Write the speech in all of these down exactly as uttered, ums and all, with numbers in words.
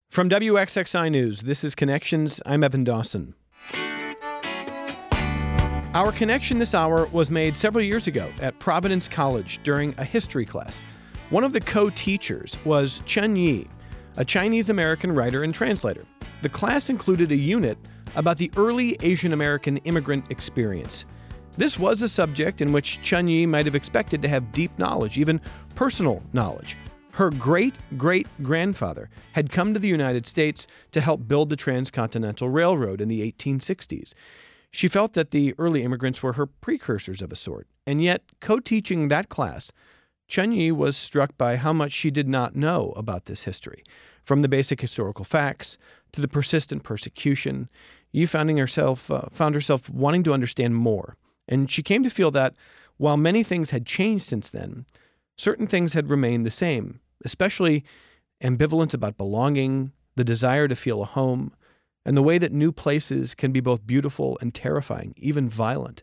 From W X X I News, this is Connections. I'm Evan Dawson. Our connection this hour was made several years ago at Providence College during a history class. One of the co-teachers was Chun Yi, a Chinese-American writer and translator. The class included a unit about the early Asian American immigrant experience. This was a subject in which Chun Yi might have expected to have deep knowledge, even personal knowledge. Her great-great-grandfather had come to the United States to help build the Transcontinental Railroad in the eighteen sixties. She felt that the early immigrants were her precursors of a sort, and yet, co-teaching that class, Chun Yi was struck by how much she did not know about this history. From the basic historical facts to the persistent persecution, Yi finding herself, uh, found herself wanting to understand more. And she came to feel that, while many things had changed since then, certain things had remained the same, especially ambivalence about belonging, the desire to feel a home, and the way that new places can be both beautiful and terrifying, even violent.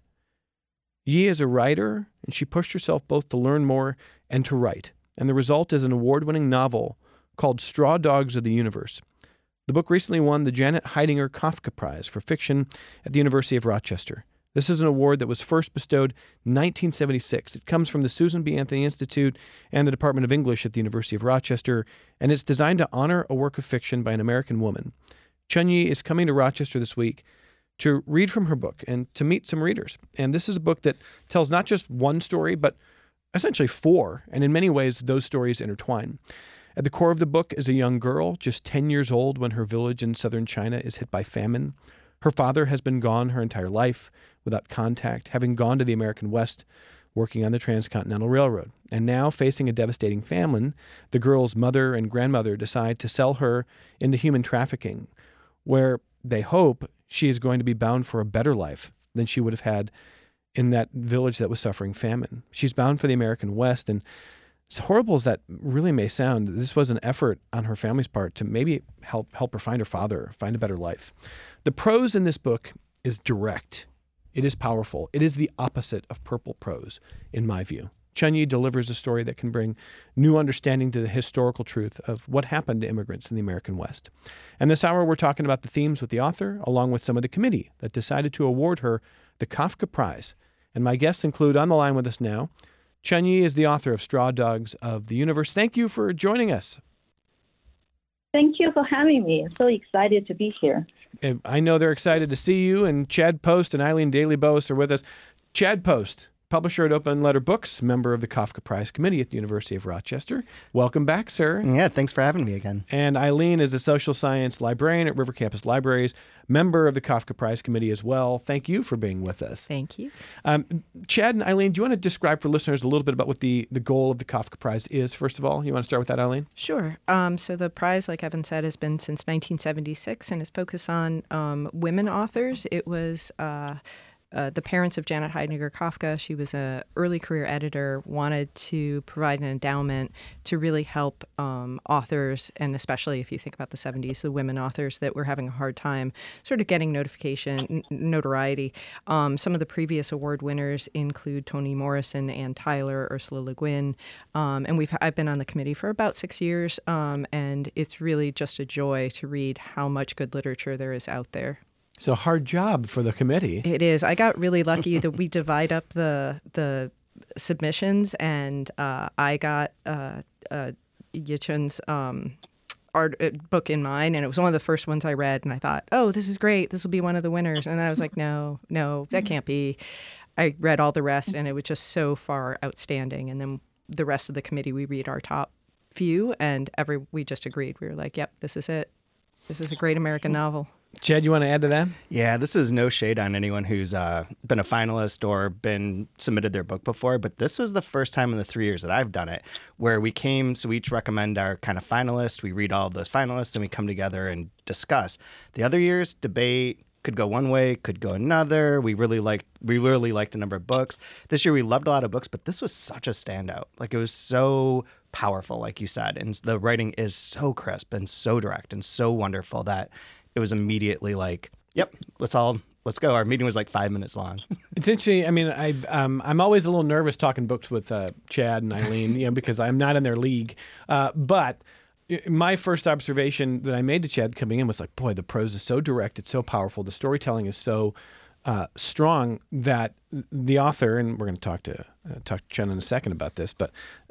Yi is a writer, and she pushed herself both to learn more and to write. And the result is an award-winning novel called Straw Dogs of the Universe. The book recently won the Janet Heidinger Kafka Prize for Fiction at the University of Rochester. This is an award that was first bestowed in nineteen seventy-six. It comes from the Susan B. Anthony Institute and the Department of English at the University of Rochester, and it's designed to honor a work of fiction by an American woman. Chun Yi is coming to Rochester this week to read from her book and to meet some readers. And this is a book that tells not just one story, but essentially four, and in many ways, those stories intertwine. At the core of the book is a young girl, just ten years old, when her village in southern China is hit by famine. Her father has been gone her entire life without contact, having gone to the American West, working on the Transcontinental Railroad. And now, facing a devastating famine, the girl's mother and grandmother decide to sell her into human trafficking, where they hope she is going to be bound for a better life than she would have had in that village that was suffering famine. She's bound for the American West, and as horrible as that really may sound, this was an effort on her family's part to maybe help help her find her father, find a better life. The prose in this book is direct. It is powerful. It is the opposite of purple prose, in my view. Chun Yi delivers a story that can bring new understanding to the historical truth of what happened to immigrants in the American West. And this hour, we're talking about the themes with the author, along with some of the committee that decided to award her the Kafka Prize. And my guests include, on the line with us now, Chun Yi is the author of Straw Dogs of the Universe. Thank you for joining us. Thank you for having me. So excited to be here. And I know they're excited to see you, and Chad Post and Eileen Daly-Bose are with us. Chad Post, publisher at Open Letter Books, member of the Kafka Prize Committee at the University of Rochester. Welcome back, sir. Yeah, thanks for having me again. And Eileen is a social science librarian at River Campus Libraries, member of the Kafka Prize Committee as well. Thank you for being with us. Thank you. Um, Chad and Eileen, do you want to describe for listeners a little bit about what the, the goal of the Kafka Prize is, first of all? You want to start with that, Eileen? Sure. Um, so the prize, like Evan said, has been since nineteen seventy-six, and is focused on um, women authors. It was... Uh, Uh, the parents of Janet Heidinger Kafka, she was an early career editor, wanted to provide an endowment to really help um, authors, and especially if you think about the seventies, the women authors that were having a hard time sort of getting notification, n- notoriety. Um, some of the previous award winners include Toni Morrison, Ann Tyler, Ursula Le Guin, um, and we've I've been on the committee for about six years, um, and it's really just a joy to read how much good literature there is out there. It's a hard job for the committee. It is. I got really lucky that we divide up the the submissions, and uh, I got uh, uh, Yichun's um, art uh, book in mine, and it was one of the first ones I read, and I thought, oh, this is great. This will be one of the winners. And then I was like, no, no, that can't be. I read all the rest, and it was just so far outstanding. And then the rest of the committee, we read our top few, and every we just agreed. We were like, yep, this is it. This is a great American novel. Chad, you want to add to that? Yeah, this is no shade on anyone who's uh, been a finalist or been submitted their book before, but this was the first time in the three years that I've done it where we came, so we each recommend our kind of finalists, we read all of those finalists, and we come together and discuss. The other years, debate could go one way, could go another. We really liked, we really liked a number of books. This year we loved a lot of books, but this was such a standout. Like, it was so powerful, like you said, and the writing is so crisp and so direct and so wonderful that it was immediately like, yep, let's all, let's go. Our meeting was like five minutes long. It's interesting. I mean, I, um, I'm always a little nervous talking books with uh, Chad and Eileen, you know, because I'm not in their league. Uh, but My first observation that I made to Chad coming in was like, boy, the prose is so direct, it's so powerful, the storytelling is so uh, strong that the author, and we're going to talk to uh, talk to Chen in a second about this, but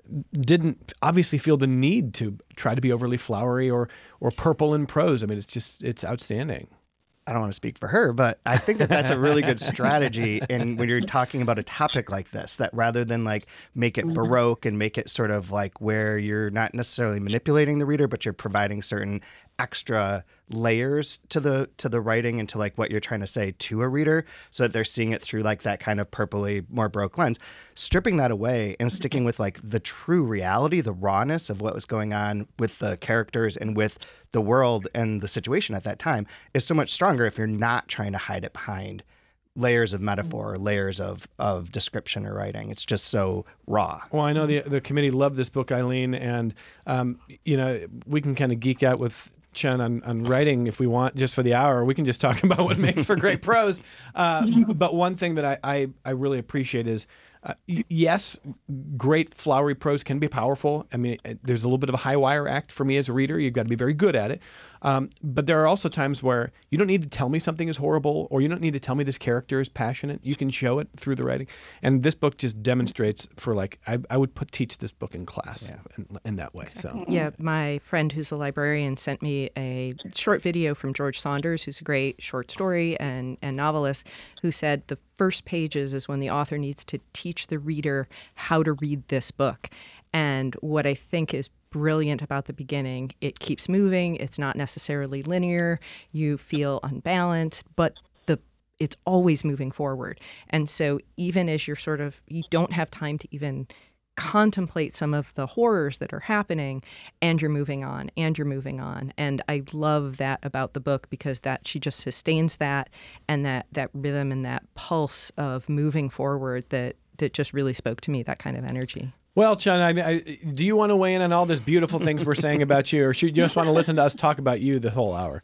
didn't obviously feel the need to try to be overly flowery or or purple in prose. I mean, it's just it's outstanding. I don't want to speak for her, but I think that that's a really good strategy in when you're talking about a topic like this, that rather than like make it Baroque and make it sort of like where you're not necessarily manipulating the reader, but you're providing certain extra layers to the to the writing and to like what you're trying to say to a reader so that they're seeing it through like that kind of purpley, more Baroque lens. Stripping that away and sticking with like the true reality, the rawness of what was going on with the characters and with the world and the situation at that time is so much stronger if you're not trying to hide it behind layers of metaphor or layers of, of description or writing. It's just so raw. Well, I know the the committee loved this book, Eileen, and um, you know, we can kind of geek out with Chen on, on writing if we want just for the hour. We can just talk about what makes for great prose. Uh, but one thing that I, I, I really appreciate is, uh, y- yes, great flowery prose can be powerful. I mean, it, there's a little bit of a high wire act for me as a reader. You've got to be very good at it. Um, but there are also times where you don't need to tell me something is horrible, or you don't need to tell me this character is passionate. You can show it through the writing. And this book just demonstrates for like, I, I would put teach this book in class yeah. in, in that way. Exactly. So yeah, my friend who's a librarian sent me a short video from George Saunders, who's a great short story and, and novelist, who said the first pages is when the author needs to teach the reader how to read this book. And what I think is brilliant about the beginning, it keeps moving. It's not necessarily linear. You feel unbalanced, but the it's always moving forward. And so even as you're sort of, you don't have time to even contemplate some of the horrors that are happening, and you're moving on and you're moving on. And I love that about the book, because that she just sustains that and that that rhythm and that pulse of moving forward that that just really spoke to me, that kind of energy. Well, Chen, I, I, do you want to weigh in on all these beautiful things we're saying about you, or should you just want to listen to us talk about you the whole hour?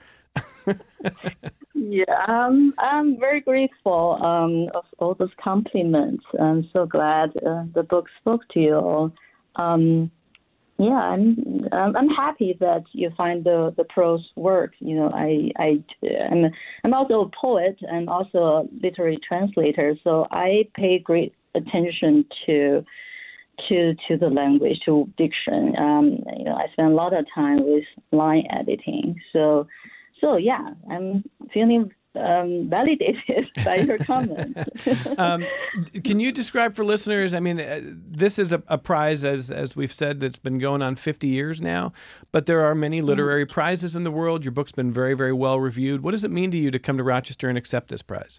Yeah, um, I'm very grateful um, of all those compliments. I'm so glad uh, the book spoke to you all. Um, yeah, I'm I'm happy that you find the, the prose work. You know, I I I'm I'm also a poet and also a literary translator, so I pay great attention to. to to the language, to diction. Um, you know, I spend a lot of time with line editing. So, so yeah, I'm feeling um, validated by your comments. um, can you describe for listeners? I mean, uh, this is a, a prize, as as we've said, that's been going on fifty years now. But there are many literary mm-hmm. prizes in the world. Your book's been very, very well reviewed. What does it mean to you to come to Rochester and accept this prize?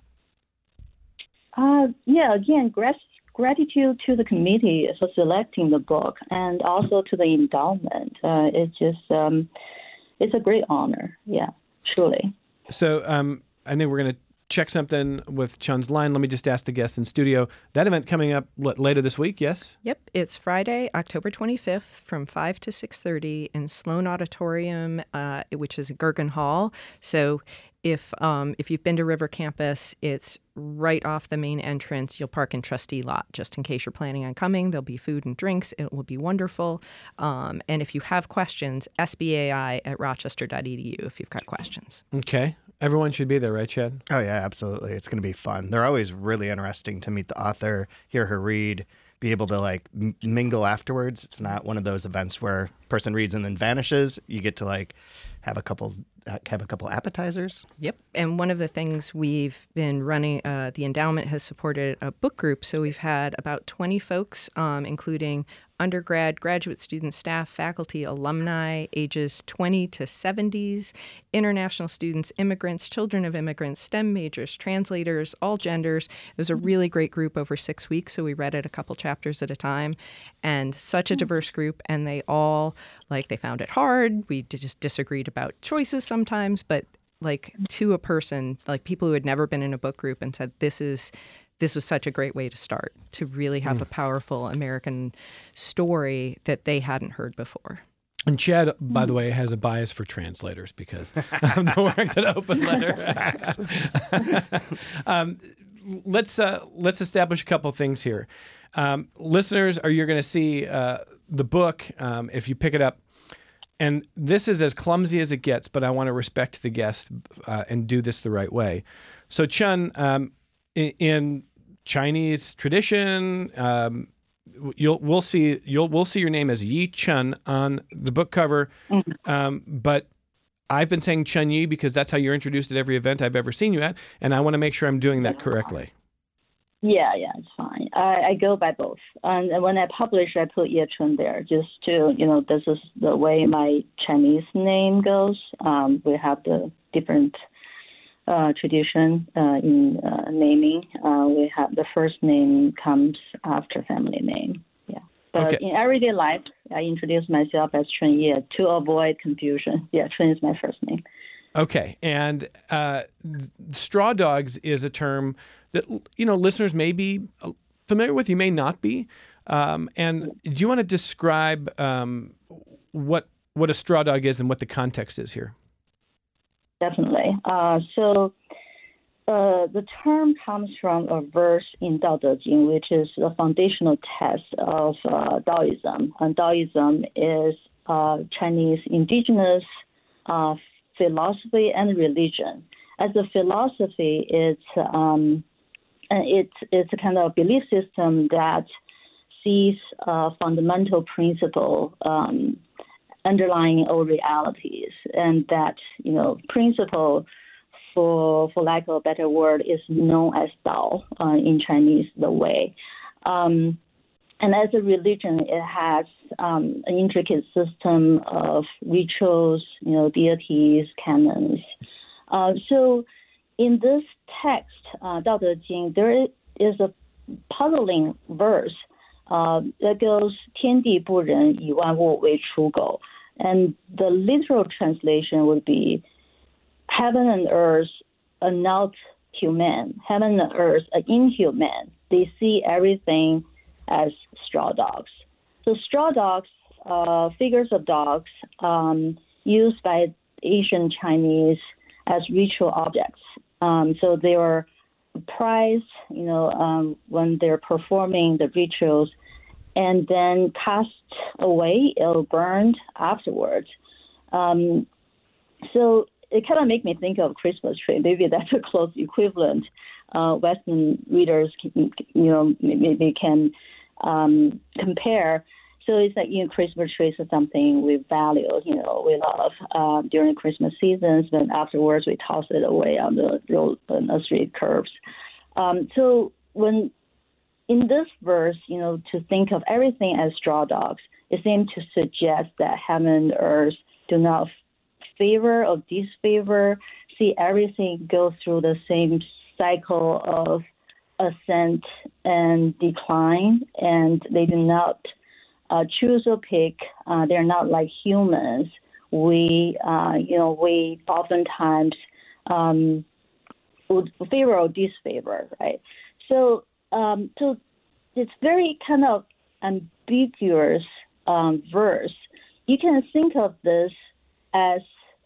Uh, yeah, again, grass. Gratitude to the committee for selecting the book, and also to the endowment. Uh, it's just, um, it's a great honor. Yeah, truly. So um, I think we're going to check something with Chen's line. Let me just ask the guests in studio. That event coming up what, later this week, yes? Yep. It's Friday, October twenty-fifth from five to six thirty in Sloan Auditorium, uh, which is Gergen Hall. So if um, if you've been to River Campus, it's right off the main entrance. You'll park in trustee lot just in case you're planning on coming. There'll be food and drinks. It will be wonderful. Um, and if you have questions, S B A I at rochester dot e d u if you've got questions. Okay. Everyone should be there, right, Chad? Oh, yeah, absolutely. It's going to be fun. They're always really interesting to meet the author, hear her read, be able to like m- mingle afterwards. It's not one of those events where person reads and then vanishes. You get to like have a couple uh, have a couple appetizers. Yep. And one of the things we've been running, uh, the endowment has supported a book group. So we've had about twenty folks, um, including undergrad, graduate students, staff, faculty, alumni, ages twenty to seventies, international students, immigrants, children of immigrants, STEM majors, translators, all genders. It was a really great group over six weeks. So we read it a couple chapters at a time, and such a diverse group. And they all, like, they found it hard. We just disagreed about choices sometimes, but like to a person, like people who had never been in a book group and said, this is This was such a great way to start, to really have mm. a powerful American story that they hadn't heard before. And Chad, by the way, has a bias for translators because of the work that Open Letter has. um, let's uh, let's establish a couple things here. Um, listeners, are you're going to see uh, the book um, if you pick it up. and this is as clumsy as it gets, but I want to respect the guest uh, and do this the right way. So Chun, um, in, in Chinese tradition, um, you'll we'll see you'll we'll see your name as Yi Chun on the book cover, mm-hmm. um, but I've been saying Chun Yi because that's how you're introduced at every event I've ever seen you at, and I want to make sure I'm doing that correctly. Yeah, yeah, it's fine. I, I go by both. And when I publish, I put Ye Chun there just to, you know, this is the way my Chinese name goes. Um, we have the different uh, tradition uh, in uh, naming. Uh, we have the first name comes after family name. Yeah. But okay. In everyday life, I introduce myself as Chun Ye to avoid confusion. Yeah, Chun is my first name. Okay. And uh, straw dogs is a term that, you know, listeners may be familiar with, you may not be. Um, and do you want to describe um, what what a straw dog is and what the context is here? Definitely. Uh, so uh, the term comes from a verse in Dao De Jing, which is the foundational text of uh, Taoism. And Taoism is uh, Chinese indigenous uh, philosophy and religion. As a philosophy, it's um, it's it's a kind of belief system that sees a fundamental principle um, underlying all realities, and that, you know, principle, for for lack of a better word, is known as Dao uh, in Chinese, the way. Um, and as a religion, it has um, an intricate system of rituals, you know, deities, canons. Uh, so in this text, uh, Dao De Jing, there is a puzzling verse uh, that goes, 天地不仁，以万物为刍狗. And the literal translation would be, heaven and earth are not human. Heaven and earth are inhuman. They see everything as straw dogs. So straw dogs, uh, figures of dogs, um, used by Asian Chinese as ritual objects. Um, so they were prized, you know, um, when they're performing the rituals, and then cast away or burned afterwards. Um, so it kind of made me think of Christmas tree. Maybe that's a close equivalent. Uh, Western readers, can, you know, maybe can um, compare. So it's like, you know, Christmas trees are something we value, you know, we love uh, during Christmas seasons, but afterwards we toss it away on the road, on the street curbs. Um, so when in this verse, you know, to think of everything as straw dogs, it seems to suggest that heaven and earth do not favor or disfavor, see everything go through the same cycle of ascent and decline, and they do not uh, choose or pick. Uh, they're not like humans. We, uh, you know, we oftentimes um, would favor or disfavor, right? So, um, so it's very kind of ambiguous um, verse. You can think of this as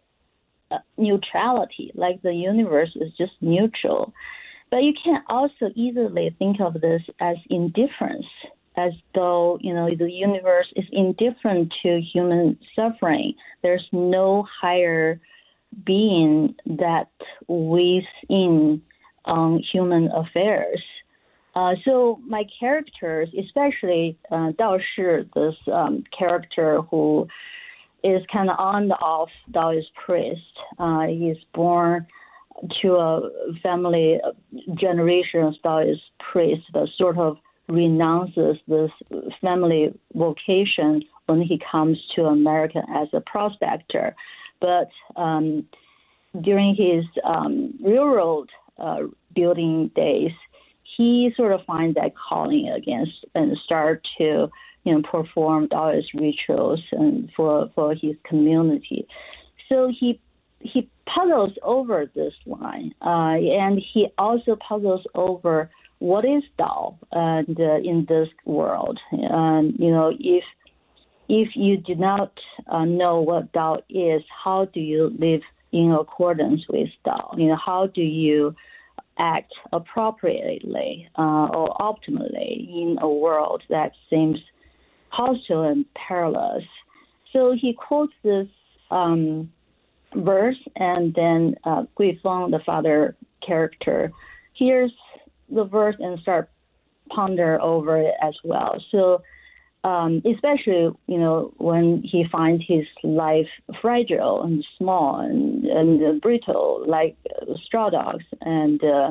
uh, neutrality, like the universe is just neutral. But you can also easily think of this as indifference, as though, you know, the universe is indifferent to human suffering. There's no higher being that weighs in on human affairs. Uh, so my characters, especially uh, Dao Shi, this um, character who is kind of on the off Taoist priest, uh, he's born to a family, generation of Taoist priests, but sort of renounces this family vocation when he comes to America as a prospector. But um, during his um, railroad uh, building days, he sort of finds that calling against and start to, you know, perform Taoist rituals and for for his community. So he he puzzles over this line, uh, and he also puzzles over what is Tao and uh, in this world. And you know, if if you do not uh, know what Tao is, how do you live in accordance with Tao? You know, how do you act appropriately uh, or optimally in a world that seems hostile and perilous? So he quotes this um, verse, and then uh, Gui Feng, the father character, hears the verse and start ponder over it as well. So um, especially, you know, when he finds his life fragile and small and, and uh, brittle, like uh, straw dogs. And uh,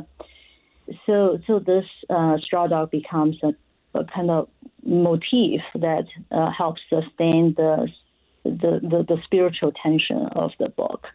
so so this uh, straw dog becomes a, a kind of motif that uh, helps sustain the, the, the, the spiritual tension of the book.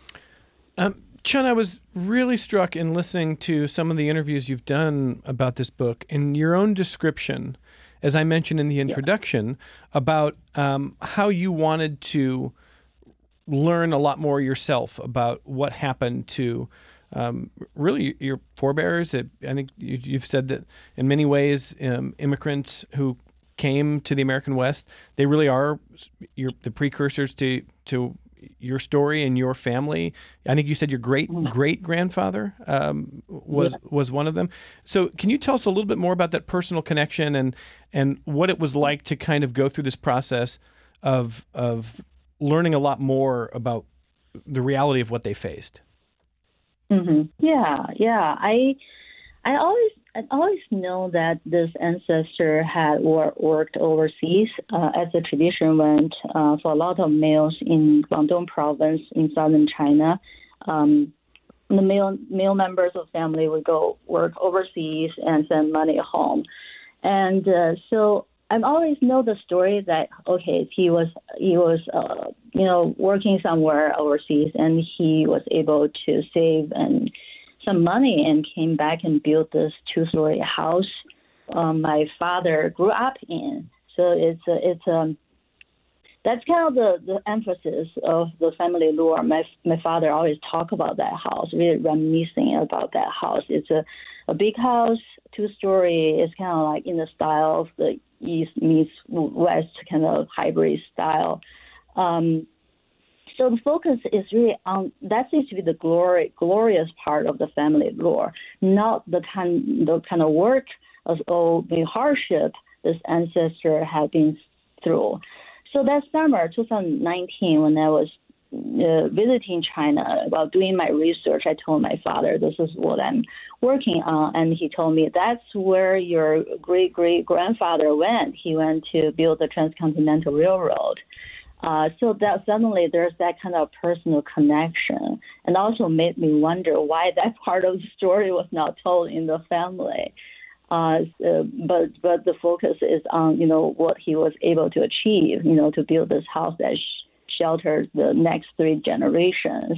Um, Chun, I was really struck in listening to some of the interviews you've done about this book and your own description, as I mentioned in the introduction, yeah. about um, how you wanted to learn a lot more yourself about what happened to um, really your forebears. I think you, you've said that in many ways, um, immigrants who came to the American West, they really are your, the precursors to to your story and your family. I think you said your great great grandfather um, was yeah. was one of them. So can you tell us a little bit more about that personal connection and and what it was like to kind of go through this process of of learning a lot more about the reality of what they faced? Mm-hmm. Yeah, yeah. I I always I always know that this ancestor had wor- worked overseas, uh, as the tradition went uh, for a lot of males in Guangdong province in southern China. Um, the male male members of family would go work overseas and send money home, and uh, so I always know the story that okay, he was he was uh, you know working somewhere overseas, and he was able to save and some money and came back and built this two-story house um, my father grew up in. So it's a, it's um that's kind of the, the emphasis of the family lore. My my father always talk about that house, really reminiscing about that house. It's a, a big house, two-story. It's kind of like in the style of the East meets West kind of hybrid style. Um, So the focus is really on, that seems to be the glory, glorious part of the family lore, not the kind, the kind of work of all the hardship this ancestor had been through. So that summer, twenty nineteen, when I was uh, visiting China, about doing my research, I told my father, this is what I'm working on. And he told me, that's where your great-great-grandfather went. He went to build the Transcontinental Railroad. Uh, so that suddenly there's that kind of personal connection, and also made me wonder why that part of the story was not told in the family. Uh, so, but but the focus is on you know what he was able to achieve, you know, to build this house that sh- shelters the next three generations.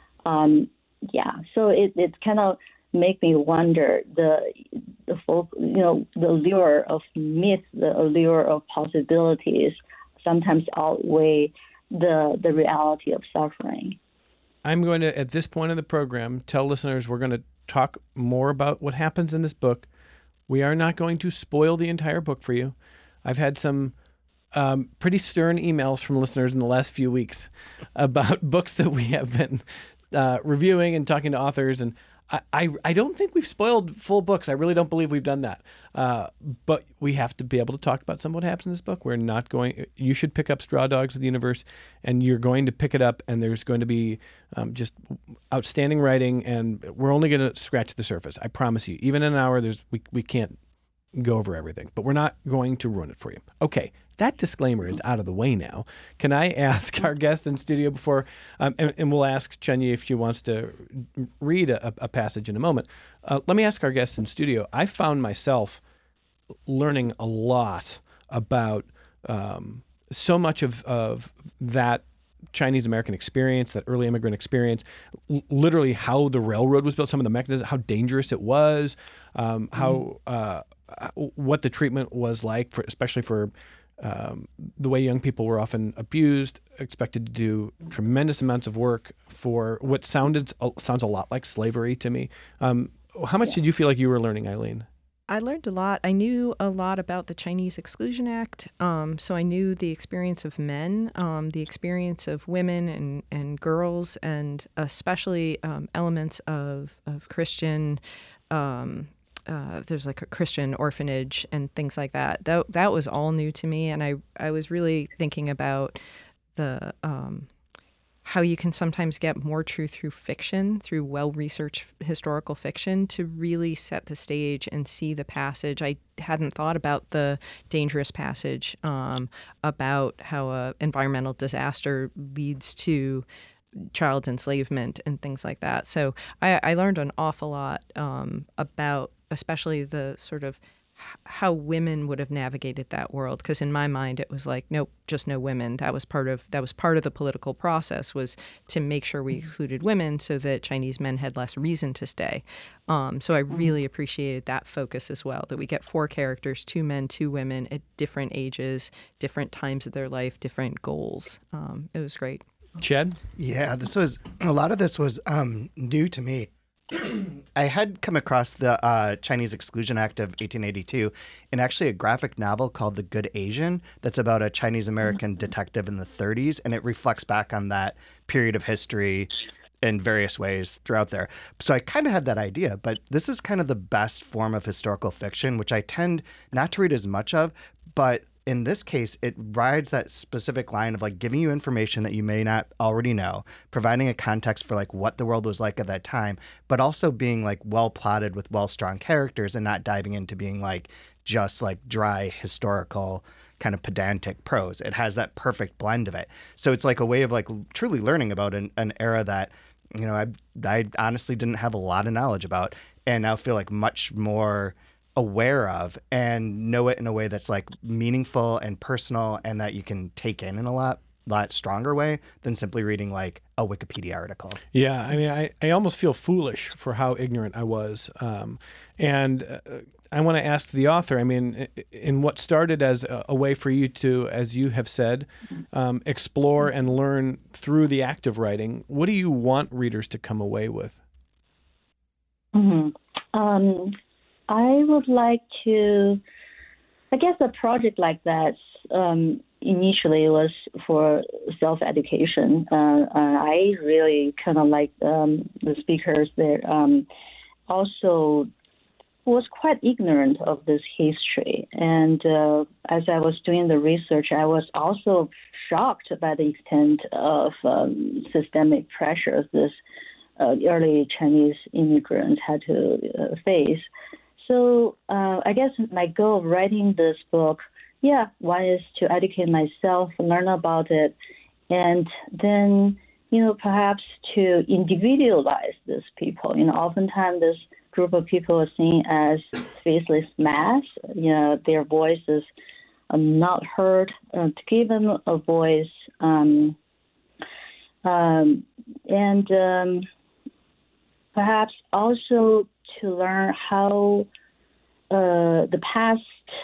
Um, yeah, so it it kind of make me wonder the the folk, you know the allure of myth, the allure of possibilities, sometimes outweigh the the reality of suffering. I'm going to, at this point in the program, tell listeners we're going to talk more about what happens in this book. We are not going to spoil the entire book for you. I've had some um, pretty stern emails from listeners in the last few weeks about books that we have been uh, reviewing and talking to authors, and I, I, I don't think we've spoiled full books. I really don't believe we've done that. Uh, but we have to be able to talk about some of what happens in this book. We're not going, you should pick up Straw Dogs of the Universe, and you're going to pick it up, and there's going to be um, just outstanding writing, and we're only going to scratch the surface. I promise you. Even in an hour, there's we, we can't go over everything, but we're not going to ruin it for you. Okay. That disclaimer is out of the way now. Can I ask our guest in studio before, um, and, and we'll ask Chun-Yi if she wants to read a, a passage in a moment. Uh, let me ask our guest in studio. I found myself learning a lot about um, so much of, of that Chinese-American experience, that early immigrant experience, l- literally how the railroad was built, some of the mechanisms, how dangerous it was, um, how uh, what the treatment was like, for especially for Um, the way young people were often abused, expected to do tremendous amounts of work for what sounded sounds a lot like slavery to me. Um, how much yeah. did you feel like you were learning, Eileen? I learned a lot. I knew a lot about the Chinese Exclusion Act, um, so I knew the experience of men, um, the experience of women and, and girls, and especially um, elements of, of Christian um Uh, there's like a Christian orphanage and things like that. That that was all new to me, and I I was really thinking about the um, how you can sometimes get more truth through fiction, through well-researched historical fiction, to really set the stage and see the passage. I hadn't thought about the dangerous passage um, about how a environmental disaster leads to child enslavement and things like that. So I, I learned an awful lot um, about, especially the sort of how women would have navigated that world, because in my mind it was like, nope, just no women. That was part of that was part of the political process, was to make sure we excluded women so that Chinese men had less reason to stay. Um, so I really appreciated that focus as well, that we get four characters, two men, two women at different ages, different times of their life, different goals. Um, it was great. Chad? Yeah, this was a lot of this was um, new to me. I had come across the uh, Chinese Exclusion Act of eighteen eighty-two and actually a graphic novel called The Good Asian that's about a Chinese American detective in the thirties, and it reflects back on that period of history in various ways throughout there. So I kind of had that idea, but this is kind of the best form of historical fiction, which I tend not to read as much of, but in this case, it rides that specific line of like giving you information that you may not already know, providing a context for like what the world was like at that time, but also being like well plotted with well strong characters and not diving into being like just like dry historical kind of pedantic prose. It has that perfect blend of it. So it's like a way of like truly learning about an, an era that, you know, I I honestly didn't have a lot of knowledge about, and now feel like much more aware of and know it in a way that's like meaningful and personal, and that you can take in in a lot lot stronger way than simply reading like a Wikipedia article. Yeah, I mean, I, I almost feel foolish for how ignorant I was. Um, and uh, I want to ask the author, I mean, in what started as a, a way for you to, as you have said, um, explore and learn through the act of writing, what do you want readers to come away with? Mm-hmm. Um, I would like to, I guess a project like that um, initially was for self-education. Uh, I really kind of like um, the speakers there um, also was quite ignorant of this history. And uh, as I was doing the research, I was also shocked by the extent of um, systemic pressures this uh, early Chinese immigrants had to uh, face. So uh, I guess my goal of writing this book, yeah, one is to educate myself, learn about it, and then, you know, perhaps to individualize these people. You know, oftentimes this group of people are seen as faceless mass. You know, their voices are not heard. Uh, to give them a voice, um, um, and um, perhaps also to learn how uh, the past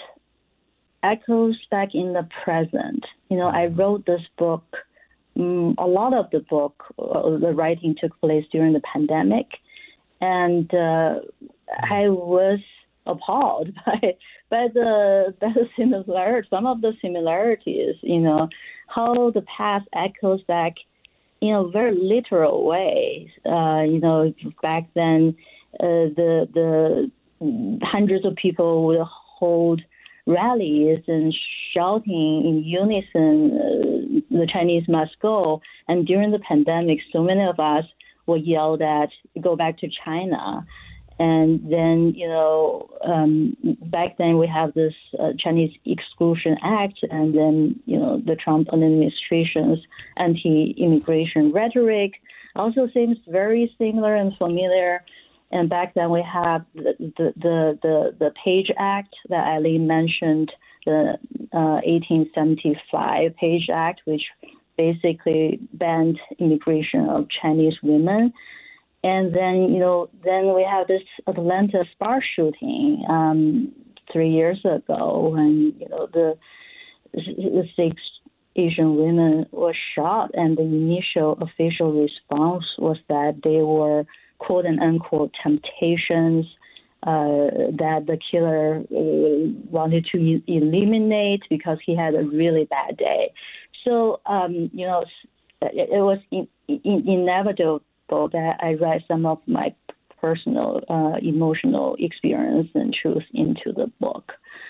echoes back in the present. You know, I wrote this book, um, a lot of the book, uh, the writing took place during the pandemic, and uh, I was appalled by by the, by the similar, some of the similarities, you know, how the past echoes back in a very literal way. Uh, you know, back then, uh, the the hundreds of people would hold rallies and shouting in unison, uh, the Chinese must go. And during the pandemic, so many of us were yelled at, go back to China. And then, you know, um, back then we have this uh, Chinese Exclusion Act, and then, you know, the Trump administration's anti-immigration rhetoric also seems very similar and familiar. And back then we have the the the, the, the Page Act that Eileen mentioned, the uh, eighteen seventy-five Page Act, which basically banned immigration of Chinese women. And then, you know, then we have this Atlanta SPAR shooting um, three years ago, and, you know, the, the six Asian women were shot, and the initial official response was that they were quote and unquote temptations, uh, that the killer uh, wanted to e- eliminate because he had a really bad day. So, um, you know, it, it was in, in, inevitable that I write some of my personal uh, emotional experience and truth into the book.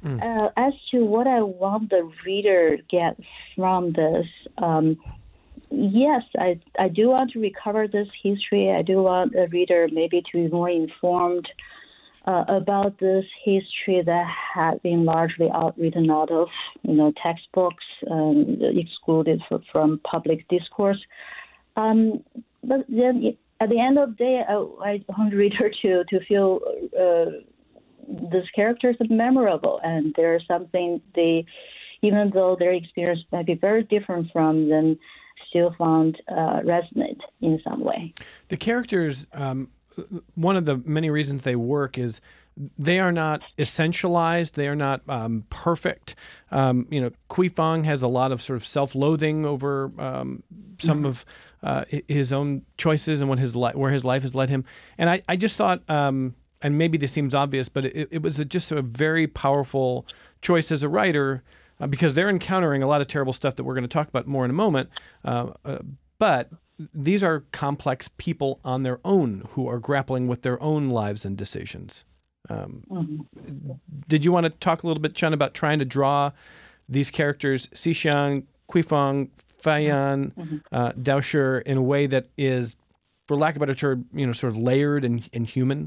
uh, as to what I want the reader to get from this, um, yes, I, I do want to recover this history. I do want the reader maybe to be more informed uh, about this history that had been largely out, written out of, you know, textbooks, um, excluded for, from public discourse. Um, but then at the end of the day, I, I want the reader to, to feel uh, these characters are memorable, and there's something they, even though their experience might be very different from them, still found uh, resonate in some way. The characters, um, one of the many reasons they work is they are not essentialized. They are not um, perfect. Um, you know, Qui Fong has a lot of sort of self-loathing over um, some mm-hmm. of uh, his own choices and what his li- where his life has led him. And I, I just thought, um, and maybe this seems obvious, but it, it was a, just a very powerful choice as a writer, uh, because they're encountering a lot of terrible stuff that we're going to talk about more in a moment. Uh, uh, but these are complex people on their own who are grappling with their own lives and decisions. Um, mm-hmm. Did you want to talk a little bit, Chen, about trying to draw these characters, Xixiang, Qui Fong, Feiyan, mm-hmm. uh, Dao Shi, in a way that is, for lack of a better term, you know, sort of layered and, and human?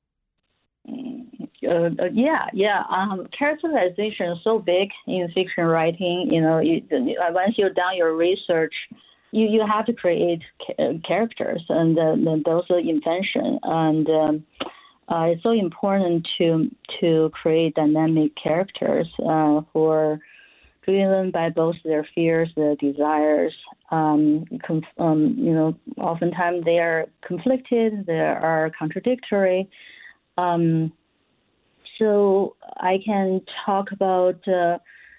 Uh, yeah, yeah. Um, characterization is so big in fiction writing. You know, you, once you've done your research, you, you have to create ca- characters, and uh, those are invention. And um, uh, it's so important to to create dynamic characters uh, who are driven by both their fears, their desires. Um, conf- um, you know, oftentimes they are conflicted. They are contradictory. Um, So I can talk about, uh,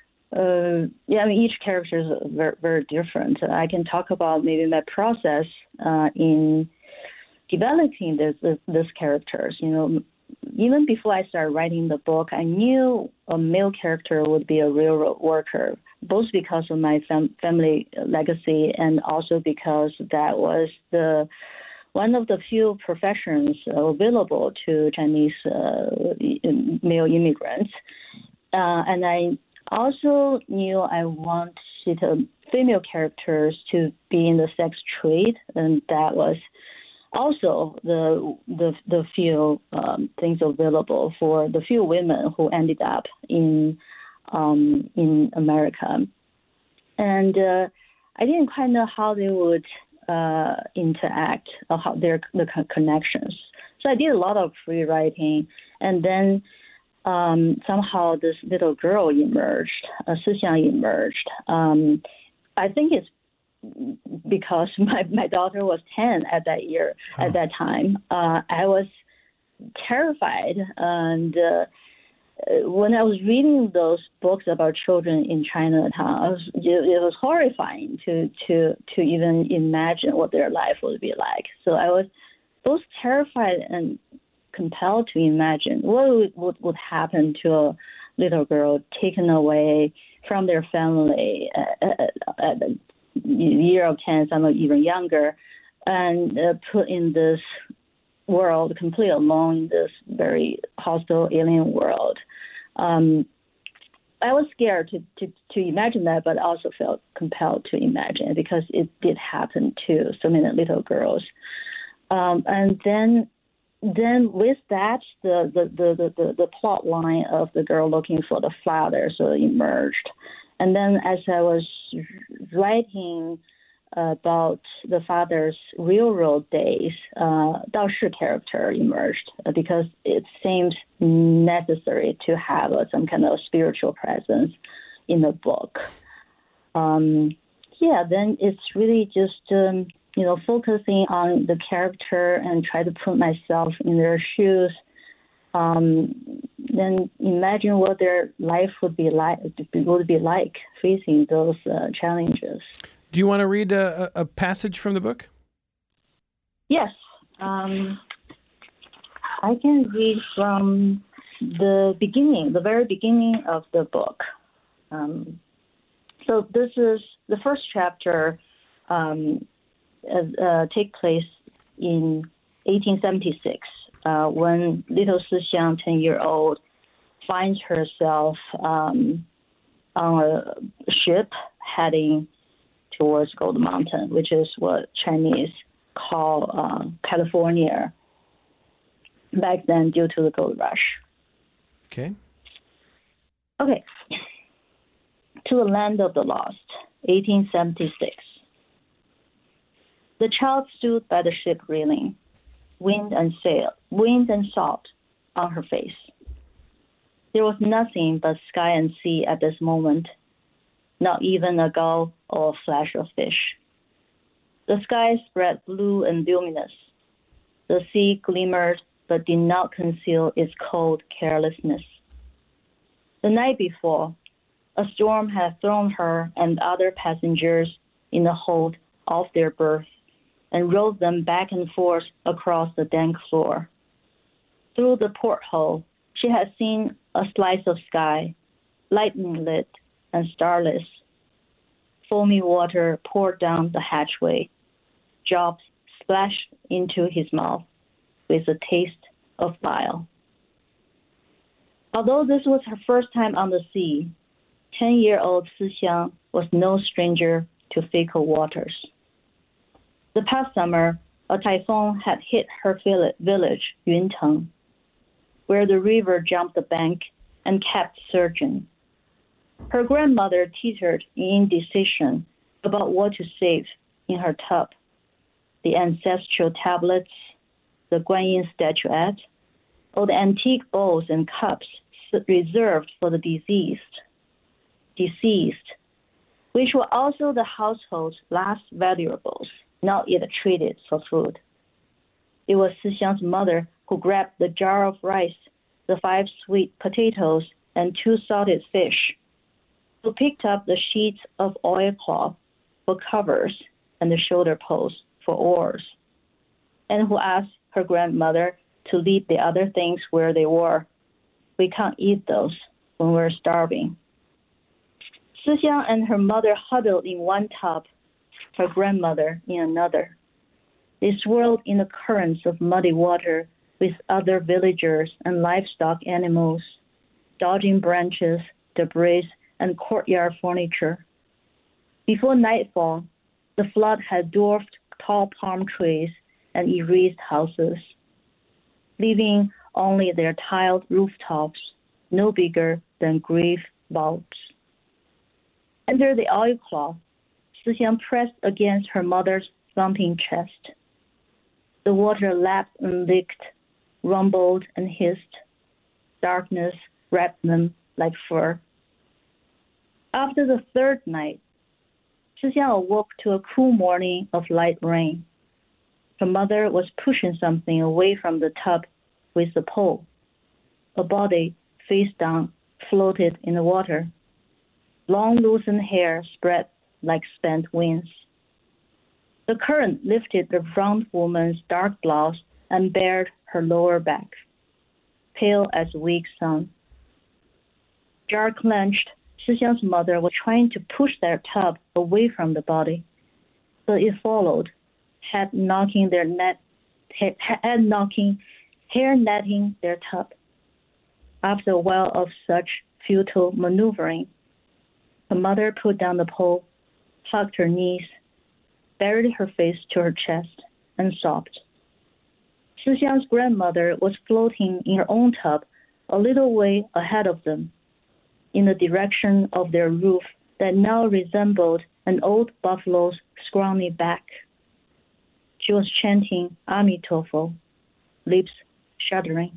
uh, yeah, I mean, each character is very, very different. I can talk about maybe my process uh, in developing this, this, these characters. You know, even before I started writing the book, I knew a male character would be a railroad worker, both because of my fam- family legacy and also because that was the one of the few professions available to Chinese uh, male immigrants. Uh, and I also knew I wanted female characters to be in the sex trade, and that was also the the, the few um, things available for the few women who ended up in um, in America. And uh, I didn't quite know how they would Uh, interact, or how their the connections. So I did a lot of free writing, and then um, somehow this little girl emerged, uh, Sixiang emerged. Um, I think it's because my, my daughter was ten at that year, oh. at that time. Uh, I was terrified, and uh, when I was reading those books about children in Chinatown, I was, it was horrifying to, to to even imagine what their life would be like. So I was both terrified and compelled to imagine what would, would, would happen to a little girl taken away from their family at, at the year of ten, some are even younger, and uh, put in this world completely alone in this very hostile alien world. Um, I was scared to, to, to imagine that, but also felt compelled to imagine it because it did happen to so many little girls. Um, and then then with that, the, the, the, the, the plot line of the girl looking for the father so emerged. And then as I was writing about the father's railroad days, uh, Dao Shi character emerged because it seemed necessary to have uh, some kind of spiritual presence in the book. Um, yeah, then it's really just, um, you know, focusing on the character and try to put myself in their shoes. Um, then imagine what their life would be like, would be like facing those uh, challenges. Do you want to read a, a passage from the book? Yes. Um, I can read from the beginning, the very beginning of the book. Um, so this is the first chapter um, uh, take place in eighteen seventy-six uh, when little Sixiang, ten-year-old, finds herself um, on a ship heading towards Gold Mountain, which is what Chinese call uh, California back then due to the gold rush. Okay. Okay. To the Land of the Lost, eighteen seventy-six. The child stood by the ship railing, wind and sail, wind and salt on her face. There was nothing but sky and sea at this moment, not even a gull or a flash of fish. The sky spread blue and luminous. The sea glimmered but did not conceal its cold carelessness. The night before, a storm had thrown her and other passengers in the hold off their berth and rolled them back and forth across the dank floor. Through the porthole, she had seen a slice of sky, lightning-lit and starless. Foamy water poured down the hatchway. Drops splashed into his mouth with a taste of bile. Although this was her first time on the sea, ten-year-old Sixiang was no stranger to fickle waters. The past summer, a typhoon had hit her village, Yunteng, where the river jumped the bank and kept surging. Her grandmother teetered in indecision about what to save in her tub: the ancestral tablets, the Guanyin statuette, or the antique bowls and cups reserved for the deceased, deceased, which were also the household's last valuables, not yet treated for food. It was Sixiang's mother who grabbed the jar of rice, the five sweet potatoes, and two salted fish, who picked up the sheets of oilcloth for covers and the shoulder posts for oars, and who asked her grandmother to leave the other things where they were. We can't eat those when we're starving. Sixiang and her mother huddled in one tub, her grandmother in another. They swirled in the currents of muddy water with other villagers and livestock animals, dodging branches, debris, and courtyard furniture. Before nightfall, the flood had dwarfed tall palm trees and erased houses, leaving only their tiled rooftops, no bigger than grave bulbs. Under the oilcloth, Sixiang pressed against her mother's thumping chest. The water lapped and licked, rumbled and hissed. Darkness wrapped them like fur. After the third night, Sixiang awoke to a cool morning of light rain. Her mother was pushing something away from the tub with a pole. A body, face down, floated in the water. Long loosened hair spread like spent wings. The current lifted the round woman's dark blouse and bared her lower back, pale as weak sun. Jar clenched, Sixiang's mother was trying to push their tub away from the body, but it followed, head knocking their net, head, head knocking, hair netting their tub. After a while of such futile maneuvering, the mother put down the pole, hugged her knees, buried her face to her chest, and sobbed. Sixiang's grandmother was floating in her own tub a little way ahead of them, in the direction of their roof that now resembled an old buffalo's scrawny back. She was chanting Amitofo, lips shuddering.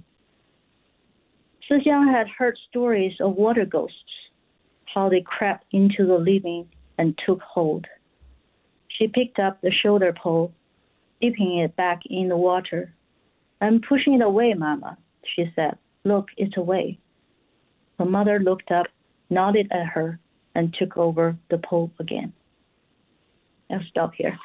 Sixiang had heard stories of water ghosts, how they crept into the living and took hold. She picked up the shoulder pole, dipping it back in the water. "I'm pushing it away, Mama," she said. "Look, it's away." Her mother looked up, nodded at her, and took over the pole again. I'll stop here.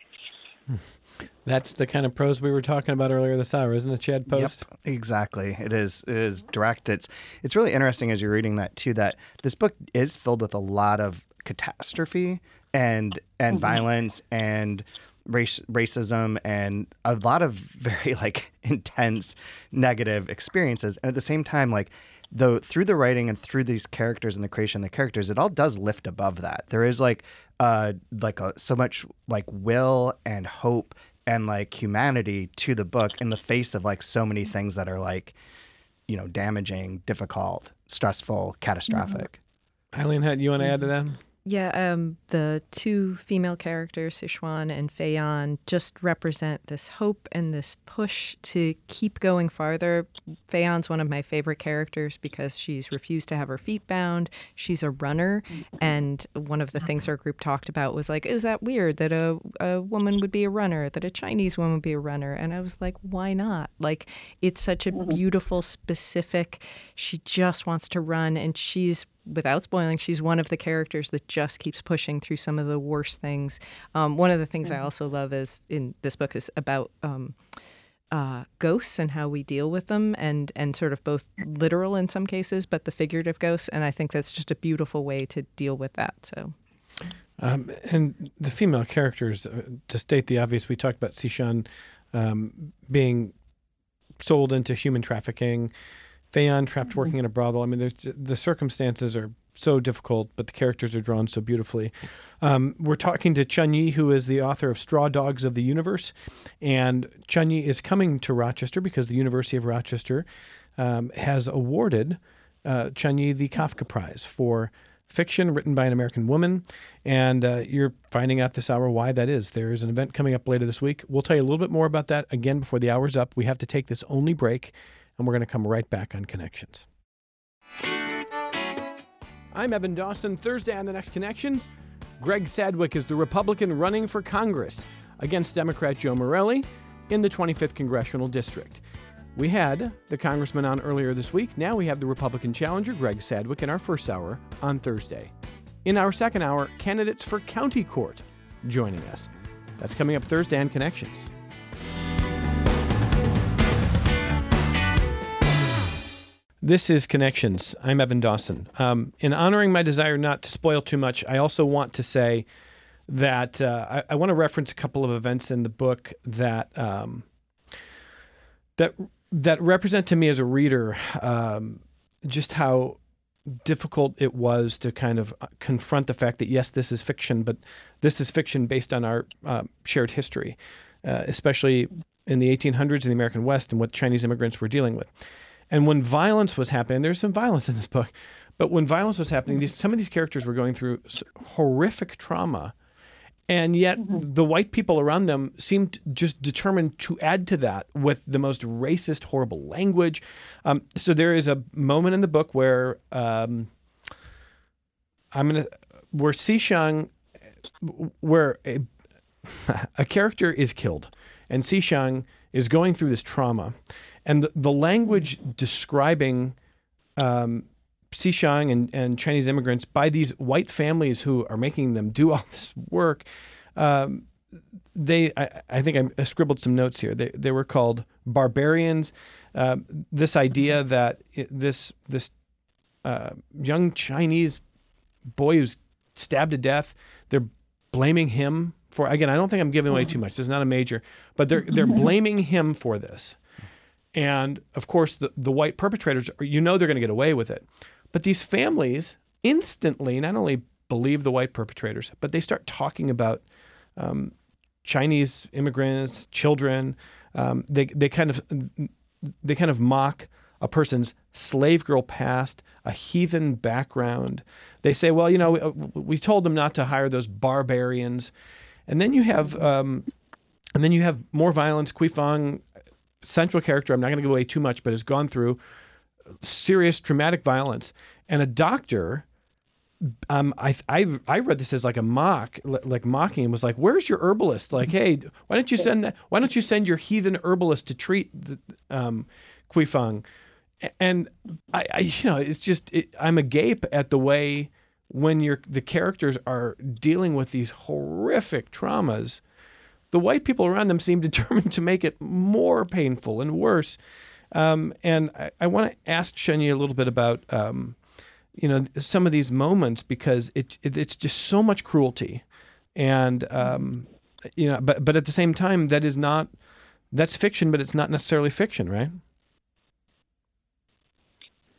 That's the kind of prose we were talking about earlier this hour, isn't it, Chad Post? Yep, exactly. It is. It is direct. It's it's really interesting as you're reading that too. That this book is filled with a lot of catastrophe and and mm-hmm. violence and race racism and a lot of very like intense negative experiences. And at the same time, like though through the writing and through these characters and the creation of the characters, it all does lift above that. There is like uh like a, so much like will and hope and like humanity to the book in the face of like so many things that are like, you know, damaging, difficult, stressful, catastrophic. Eileen, how do you want to add to that? Yeah, um, the two female characters, Sichuan and Feiyan, just represent this hope and this push to keep going farther. Feiyan's one of my favorite characters because she's refused to have her feet bound. She's a runner, and one of the things our group talked about was like, is that weird that a, a woman would be a runner, that a Chinese woman would be a runner? And I was like, why not? Like, it's such a beautiful, specific, she just wants to run, and she's without spoiling, she's one of the characters that just keeps pushing through some of the worst things. Um, one of the things mm-hmm. I also love is in this book is about um, uh, ghosts and how we deal with them, and and sort of both literal in some cases, but the figurative ghosts. And I think that's just a beautiful way to deal with that. So, um, and the female characters, uh, to state the obvious, we talked about Sichuan um, being sold into human trafficking. Feiyan trapped working in a brothel. I mean, there's, the circumstances are so difficult, but the characters are drawn so beautifully. Um, we're talking to Chun Yi, who is the author of Straw Dogs of the Universe. And Chun Yi is coming to Rochester because the University of Rochester um, has awarded uh, Chun Yi the Kafka Prize for fiction written by an American woman. And uh, you're finding out this hour why that is. There is an event coming up later this week. We'll tell you a little bit more about that again before the hour's up. We have to take this only break, and we're going to come right back on Connections. I'm Evan Dawson. Thursday on The Next Connections, Greg Sadwick is the Republican running for Congress against Democrat Joe Morelli in the twenty-fifth Congressional District. We had the congressman on earlier this week. Now we have the Republican challenger, Greg Sadwick, in our first hour on Thursday. In our second hour, candidates for county court joining us. That's coming up Thursday on Connections. This is Connections. I'm Evan Dawson. Um, in honoring my desire not to spoil too much, I also want to say that uh, I, I want to reference a couple of events in the book that um, that that represent to me as a reader um, just how difficult it was to kind of confront the fact that, yes, this is fiction, but this is fiction based on our uh, shared history, uh, especially in the eighteen hundreds in the American West and what Chinese immigrants were dealing with. And when violence was happening, there's some violence in this book, but when violence was happening, these, some of these characters were going through horrific trauma, and yet mm-hmm. the white people around them seemed just determined to add to that with the most racist, horrible language. Um, so there is a moment in the book where um, I'm gonna, where Sichuan, where a, a character is killed, and Sichuan is going through this trauma. And the, the language describing um, Sichuan and, and Chinese immigrants by these white families who are making them do all this work, um, they I, I think I scribbled some notes here. They they were called barbarians. Uh, this idea that it, this this uh, young Chinese boy who's stabbed to death, they're blaming him for. Again, I don't think I'm giving away too much. This is not a major, but they're they're blaming him for this. And, of course, the, the white perpetrators, you know they're going to get away with it. But these families instantly not only believe the white perpetrators, but they start talking about um, Chinese immigrants, children. Um, they they kind of they kind of mock a person's slave girl past, a heathen background. They say, well, you know, we, we told them not to hire those barbarians. And then you have um, and then you have more violence. Kui Fong, central character, I'm not going to give away too much, but has gone through serious traumatic violence. And a doctor, um, I, I I read this as like a mock, like mocking him, was like, "Where's your herbalist? Like, hey, why don't you send that? Why don't you send your heathen herbalist to treat the, um, Kui Fong?" And I, I, you know, it's just it, I'm agape at the way when you're the characters are dealing with these horrific traumas. The white people around them seem determined to make it more painful and worse. Um, and I, I want to ask Chun Yi a little bit about, um, you know, some of these moments, because it, it it's just so much cruelty, and um, you know, but but at the same time, that is not that's fiction, but it's not necessarily fiction, right?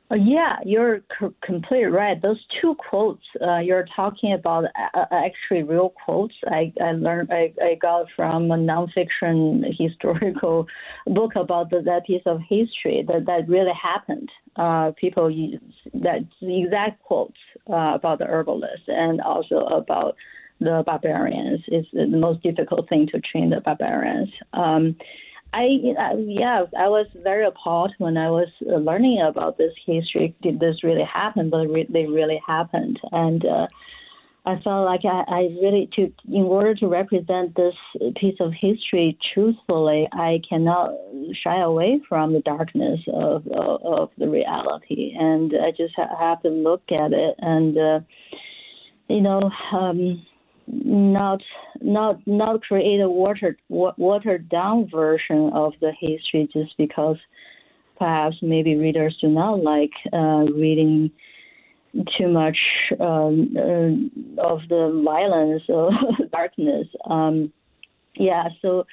Uh, yeah, you're c- completely right. Those two quotes uh, you're talking about are actually real quotes. I, I learned I, I got from a nonfiction historical book about the, that piece of history that that really happened. Uh, people use that exact quotes uh, about the herbalists and also about the barbarians. It's the most difficult thing to train the barbarians. Um, I, yeah, I was very appalled when I was learning about this history. Did this really happen? But re- they really happened, and uh, I felt like I, I really, to in order to represent this piece of history truthfully, I cannot shy away from the darkness of of, of the reality, and I just ha- have to look at it, and uh, you know. Um, not not not create a watered watered down version of the history just because perhaps maybe readers do not like uh, reading too much um, uh, of the violence or darkness. Um, yeah, so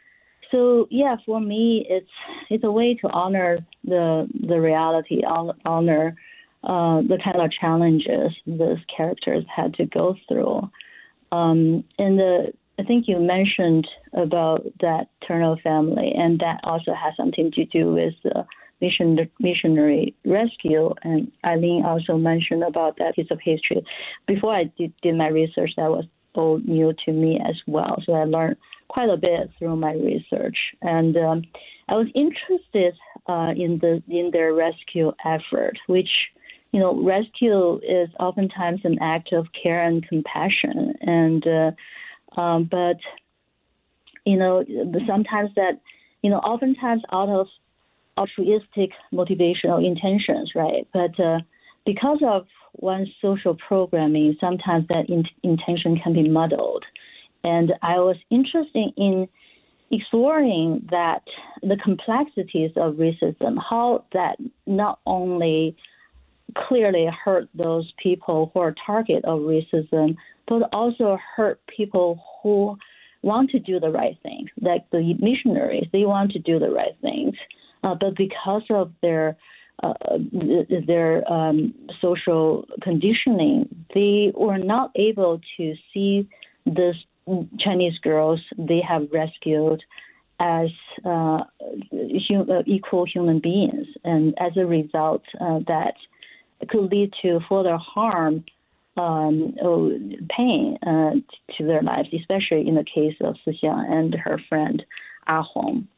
so yeah, for me it's it's a way to honor the the reality, honor uh, the kind of challenges these characters had to go through. Um, and the, I think you mentioned about that Turner family, and that also has something to do with the mission, missionary rescue. And Eileen also mentioned about that piece of history. Before I did, did my research, that was all new to me as well. So I learned quite a bit through my research. And um, I was interested uh, in the in their rescue effort, which You know, rescue is oftentimes an act of care and compassion, and uh, um, but you know, sometimes that you know, oftentimes out of altruistic motivational intentions, right? But uh, because of one's social programming, sometimes that in- intention can be muddled, and I was interested in exploring that the complexities of racism, how that not only clearly hurt those people who are target of racism, but also hurt people who want to do the right thing, like the missionaries. They want to do the right things, uh, but because of their uh, their um, social conditioning, they were not able to see these Chinese girls they have rescued as uh, hum- uh, equal human beings, and as a result, uh, that could lead to further harm, um, or pain uh, to their lives, especially in the case of Sixiang and her friend Ah Hong.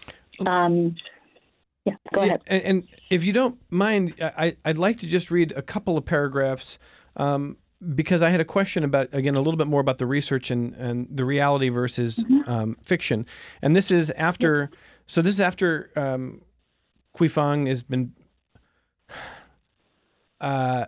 Um, yeah, go yeah, ahead. And, and if you don't mind, I, I'd like to just read a couple of paragraphs um, because I had a question about, again, a little bit more about the research and, and the reality versus mm-hmm. um, fiction. And this is after, so this is after um, Quy Phang has been... Uh,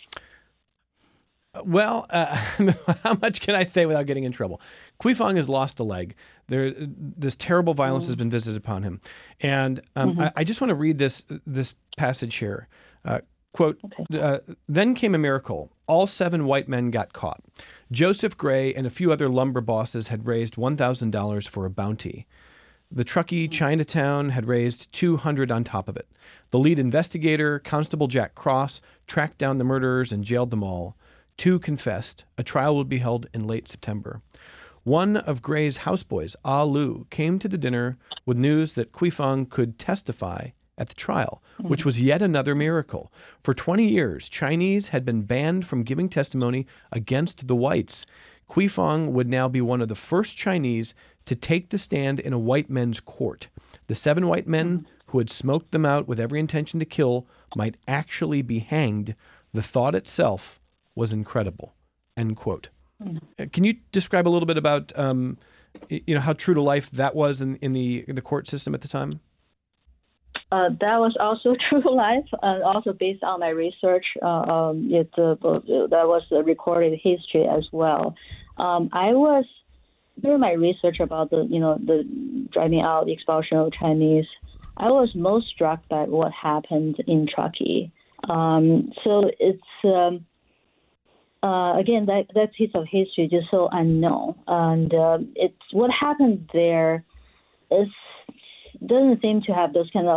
well, uh, how much can I say without getting in trouble? Quy Phang has lost a leg. There, this terrible violence mm-hmm. has been visited upon him, and um, mm-hmm. I, I just want to read this this passage here. Uh, quote: okay. uh, Then came a miracle. All seven white men got caught. Joseph Gray and a few other lumber bosses had raised one thousand dollars for a bounty. The Truckee Chinatown had raised two hundred dollars on top of it. The lead investigator, Constable Jack Cross, tracked down the murderers and jailed them all. Two confessed. A trial would be held in late September. One of Gray's houseboys, Ah Lu, came to the dinner with news that Quy Phang could testify at the trial, which was yet another miracle. For twenty years, Chinese had been banned from giving testimony against the whites. Quy Phang would now be one of the first Chinese to take the stand in a white men's court. The seven white men who had smoked them out with every intention to kill might actually be hanged. The thought itself was incredible. End quote. Mm-hmm. Can you describe a little bit about, um, you know, how true to life that was in, in the in the court system at the time? Uh, that was also true to life, and also based on my research, uh, um, it uh, that was a recorded history as well. Um, I was doing my research about the, you know, the driving out, the expulsion of Chinese. I was most struck by what happened in Truckee. Um, so it's um, uh, again that that piece of history just so unknown, and uh, it's what happened there is doesn't seem to have those kind of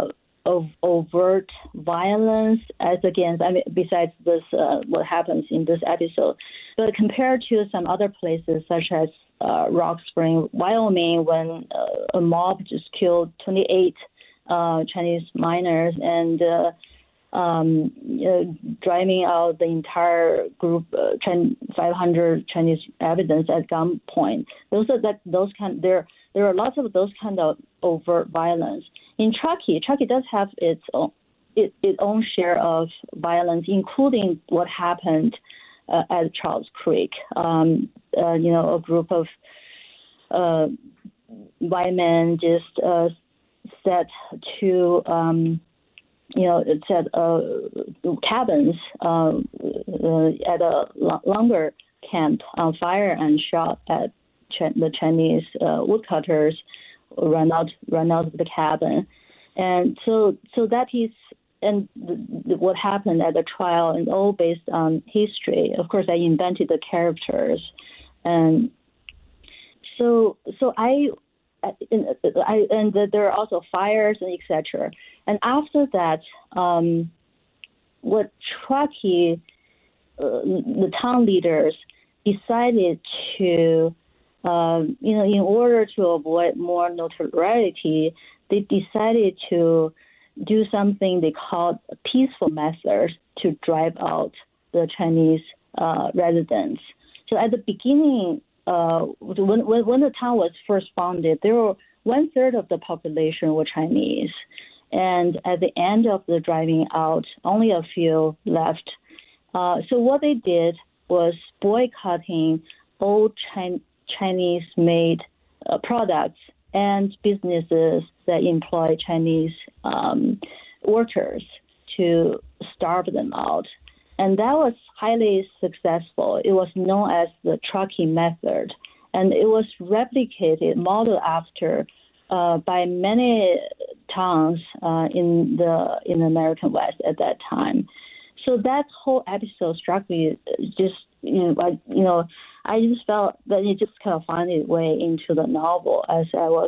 of overt violence as against, I mean, besides this, uh, what happens in this episode. But compared to some other places, such as uh, Rock Spring, Wyoming, when uh, a mob just killed twenty-eight uh, Chinese miners and uh, um, you know, driving out the entire group, uh, five hundred Chinese evidence at gunpoint. Those are that those kind. There, there are lots of those kind of overt violence. In Truckee, Truckee does have its own, it, its own share of violence, including what happened uh, at Charles Creek. Um, uh, you know, a group of uh, white men just uh, set to, um, you know, set uh, cabins uh, uh, at a lumber camp on fire and shot at Ch- the Chinese uh, woodcutters. Run out, run out of the cabin, and so, so that is, and the, the, what happened at the trial, and all based on history. Of course, I invented the characters, and so, so I, I, and there are also fires and et cetera. And after that, um, what Truckee, uh, the town leaders decided to. Um, you know, in order to avoid more notoriety, they decided to do something they called peaceful methods to drive out the Chinese uh, residents. So at the beginning, uh, when, when when the town was first founded, there were one third of the population were Chinese, and at the end of the driving out, only a few left. Uh, so what they did was boycotting all Chinese. Chinese-made uh, products and businesses that employ Chinese um, workers to starve them out. And that was highly successful. It was known as the Truckee method, and it was replicated, modeled after uh, by many towns uh, in the in the American West at that time. So that whole episode struck me just, you know, I, you know, I just felt that it just kind of found its way into the novel as I was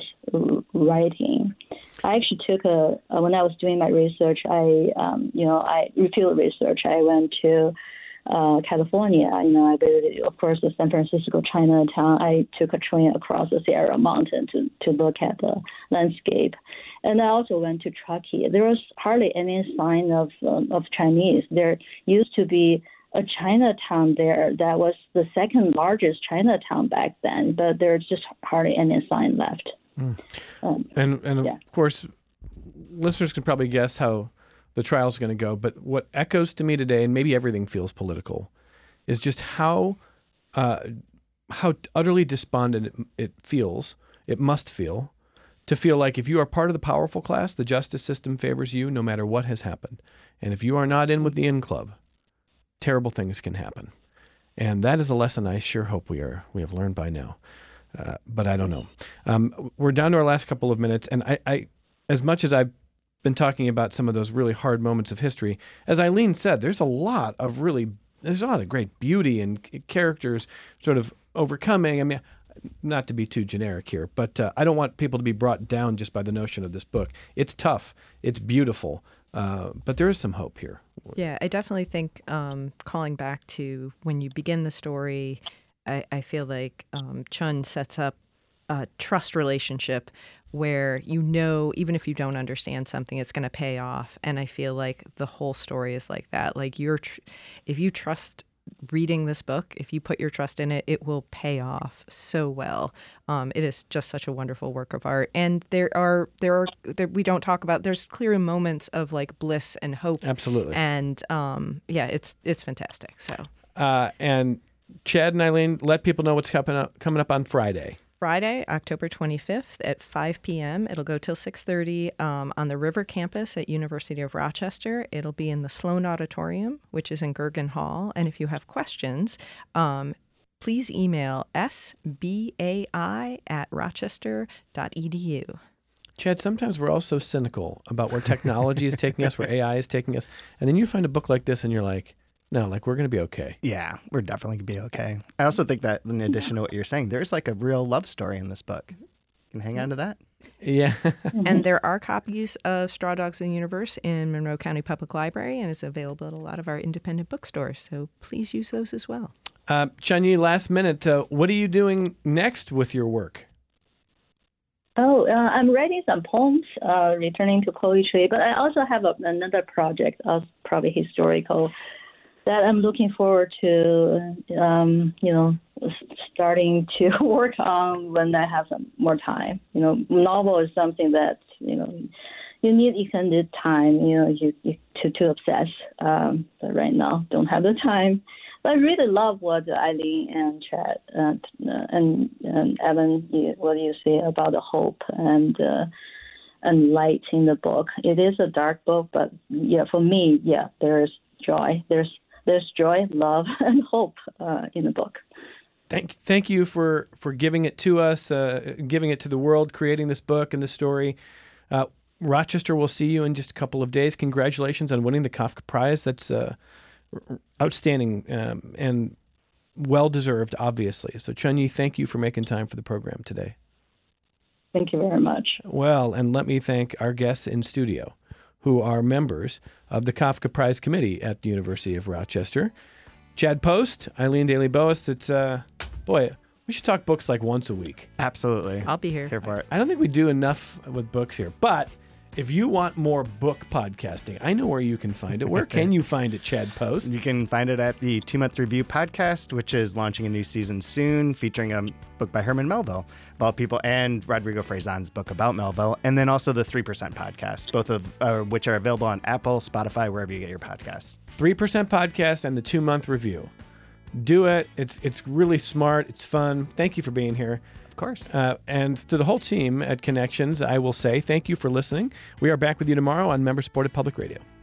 writing. I actually took a, when I was doing my research, I, um, you know, I field research. I went to uh, California. You know, I visited, of course, the San Francisco Chinatown. I took a train across the Sierra Mountain to, to look at the landscape. And I also went to Truckee. There was hardly any sign of um, of Chinese. There used to be a Chinatown there that was the second largest Chinatown back then, but there's just hardly any sign left. Mm. Um, and and yeah. Of course, listeners can probably guess how the trial is going to go, but what echoes to me today, and maybe everything feels political, is just how uh, how utterly despondent it, it feels, it must feel, to feel like if you are part of the powerful class, the justice system favors you no matter what has happened. And if you are not in with the in club, terrible things can happen. And that is a lesson I sure hope we are we have learned by now. Uh, but I don't know. Um, we're down to our last couple of minutes, and I, I, as much as I've been talking about some of those really hard moments of history, as Eileen said, there's a lot of really, there's a lot of great beauty and characters sort of overcoming. I mean, not to be too generic here, but uh, I don't want people to be brought down just by the notion of this book. It's tough. It's beautiful. Uh, but there is some hope here. Yeah, I definitely think um, calling back to when you begin the story, I, I feel like um, Chun sets up a trust relationship where you know, even if you don't understand something, it's going to pay off. And I feel like the whole story is like that. Like you're, tr- if you trust reading this book, if you put your trust in it, it will pay off so well. Um, it is just such a wonderful work of art, and there are there are there, we don't talk about. There's clear moments of like bliss and hope. Absolutely, and um, yeah, it's it's fantastic. So uh, and Chad and Eileen, let people know what's coming up coming up on Friday. Friday, October twenty-fifth at five p.m. It'll go till six thirty um, on the River Campus at University of Rochester. It'll be in the Sloan Auditorium, which is in Gergen Hall. And if you have questions, um, please email s b a i at rochester dot e d u. Chad, sometimes we're all so cynical about where technology is taking us, where A I is taking us. And then you find a book like this and you're like, no, like we're going to be okay. Yeah, we're definitely going to be okay. I also think that in addition to what you're saying, there's like a real love story in this book. You can hang on to that. Yeah. And there are copies of Straw Dogs in the Universe in Monroe County Public Library and is available at a lot of our independent bookstores. So please use those as well. Uh, Chun-Yi, last minute, uh, what are you doing next with your work? Oh, uh, I'm writing some poems, uh, returning to poetry, but I also have a, another project, uh, probably historical, that I'm looking forward to, um, you know, starting to work on when I have some more time. You know, novel is something that, you know, you need extended time, you know, you, you, to, to obsess. Um, but right now, don't have the time. But I really love what Eileen and Chad uh, and, and Evan, you, what you say about the hope and uh, and light in the book. It is a dark book, but yeah, for me, yeah, there's joy. There's there's joy, love, and hope uh, in the book. Thank, thank you for, for giving it to us, uh, giving it to the world, creating this book and this story. Uh, Rochester will see you in just a couple of days. Congratulations on winning the Kafka Prize. That's uh, outstanding um, and well-deserved, obviously. So, Chun-Yi, thank you for making time for the program today. Thank you very much. Well, and let me thank our guests in studio, who are members of the Kafka Prize Committee at the University of Rochester. Chad Post, Eileen Daly-Boas. It's, uh, boy, we should talk books like once a week. Absolutely. I'll be here. Here for it. I don't think we do enough with books here, but if you want more book podcasting, I know where you can find it. Where can you find it, Chad Post? You can find it at the Two Month Review podcast, which is launching a new season soon, featuring a book by Herman Melville, of all people, and Rodrigo Frazan's book about Melville, and then also the three percent podcast, both of uh, which are available on Apple, Spotify, wherever you get your podcasts. three percent podcast and the two-month review. Do it. It's it's really smart. It's fun. Thank you for being here. Of course. Uh, and to the whole team at Connections, I will say thank you for listening. We are back with you tomorrow on member-supported Public Radio.